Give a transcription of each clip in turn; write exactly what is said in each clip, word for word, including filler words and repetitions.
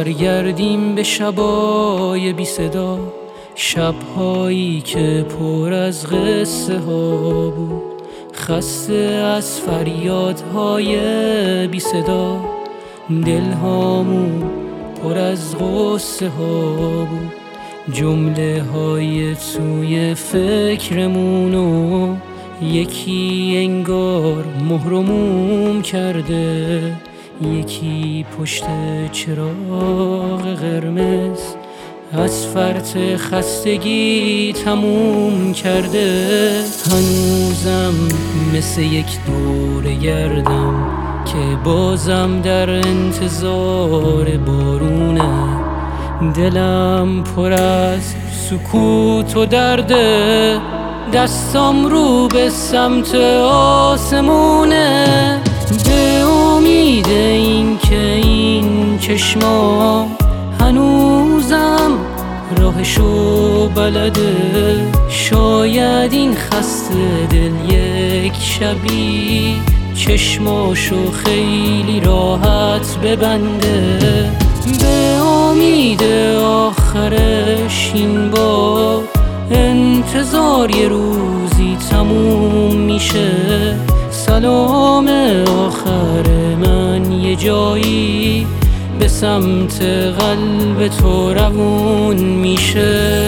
برگردیم به شبای بی صدا، شبهایی که پر از قصه ها بود، خسته از فریادهای بی صدا. دلهامون پر از غصه ها بود، جمله های توی فکرمونو یکی انگار مهرموم کرده، یکی پشت چراغ قرمز از فرط خستگی تموم کرده. هنوزم مثل یک دور گردم که بازم در انتظار بارونه، دلم پر از سکوت و درده، دستم رو به سمت آسمونه. به امید این که این چشما هنوزم راهشو بلده، شاید این خسته دل یک شبی چشماشو خیلی راحت ببنده. به امید آخرش این بار انتظار یه روزی تموم میشه، سلام آخر من یه جایی به سمت قلب تو روون میشه.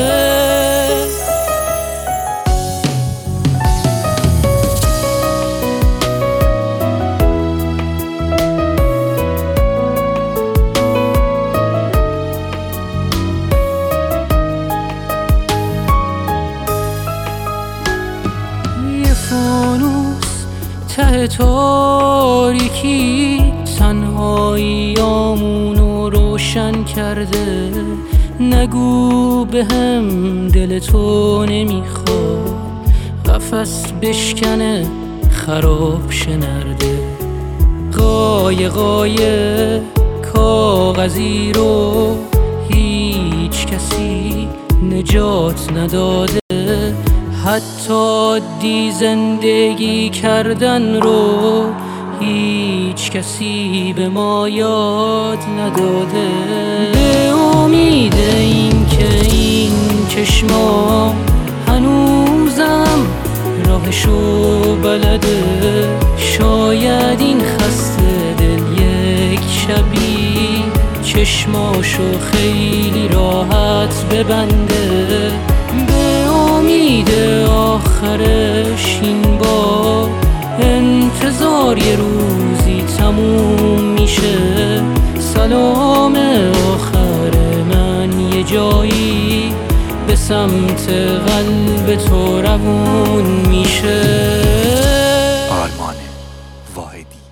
فانوس ته تاریکی تنهاییامونو روشن کرده، نگو به هم دل تو نمیخواد قفس بشکنه خراب شنرده. قایقای کاغذی رو هیچ کسی نجات نداده، حتی عادی زندگی کردن رو هیچ کسی به ما یاد نداده. به امید این که این چشما هنوزم راهشو بلده، شاید این خسته دل یک شبی چشماشو خیلی راحت ببنده. به امید آخرش این بار انتظار یه روزی تموم میشه، سلام آخر من یه جایی به سمت قلب تو روون میشه. آرمان واحدی.